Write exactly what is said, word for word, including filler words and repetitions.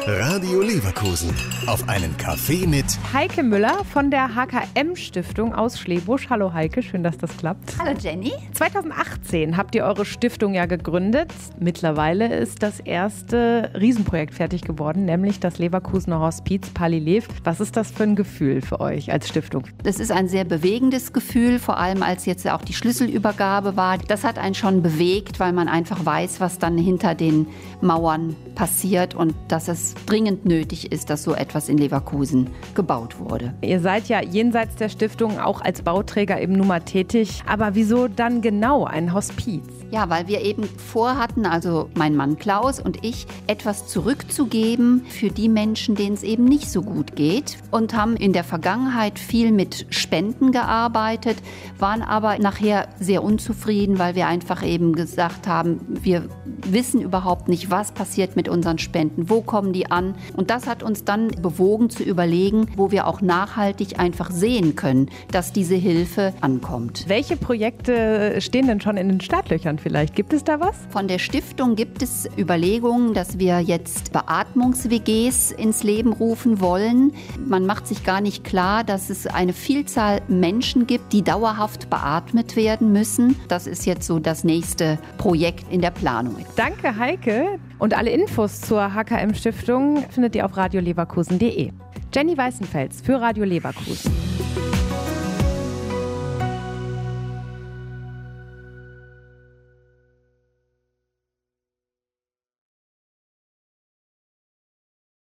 Radio Leverkusen. Auf einen Kaffee mit Heike Müller von der H K M-Stiftung aus Schlebusch. Hallo Heike, schön, dass das klappt. Hallo Jenny. zweitausendachtzehn habt ihr eure Stiftung ja gegründet. Mittlerweile ist das erste Riesenprojekt fertig geworden, nämlich das Leverkusener Hospiz Pallilev. Was ist das für ein Gefühl für euch als Stiftung? Das ist ein sehr bewegendes Gefühl, vor allem als jetzt auch die Schlüsselübergabe war. Das hat einen schon bewegt, weil man einfach weiß, was dann hinter den Mauern passiert und dass es dringend nötig ist, dass so etwas in Leverkusen gebaut wurde. Ihr seid ja jenseits der Stiftung auch als Bauträger eben nun mal tätig. Aber wieso dann genau ein Hospiz? Ja, weil wir eben vorhatten, also mein Mann Klaus und ich, etwas zurückzugeben für die Menschen, denen es eben nicht so gut geht. Und haben in der Vergangenheit viel mit Spenden gearbeitet, waren aber nachher sehr unzufrieden, weil wir einfach eben gesagt haben, wir wissen überhaupt nicht, was passiert mit unseren Spenden, wo kommen die an. Und das hat uns dann bewogen zu überlegen, wo wir auch nachhaltig einfach sehen können, dass diese Hilfe ankommt. Welche Projekte stehen denn schon in den Startlöchern vielleicht? Gibt es da was? Von der Stiftung gibt es Überlegungen, dass wir jetzt Beatmungs-W Gs ins Leben rufen wollen. Man macht sich gar nicht klar, dass es eine Vielzahl Menschen gibt, die dauerhaft beatmet werden müssen. Das ist jetzt so das nächste Projekt in der Planung. Danke, Heike. Und alle Infos zur H K M-Stiftung findet ihr auf radio leverkusen punkt de. Jenny Weißenfels für Radio Leverkusen.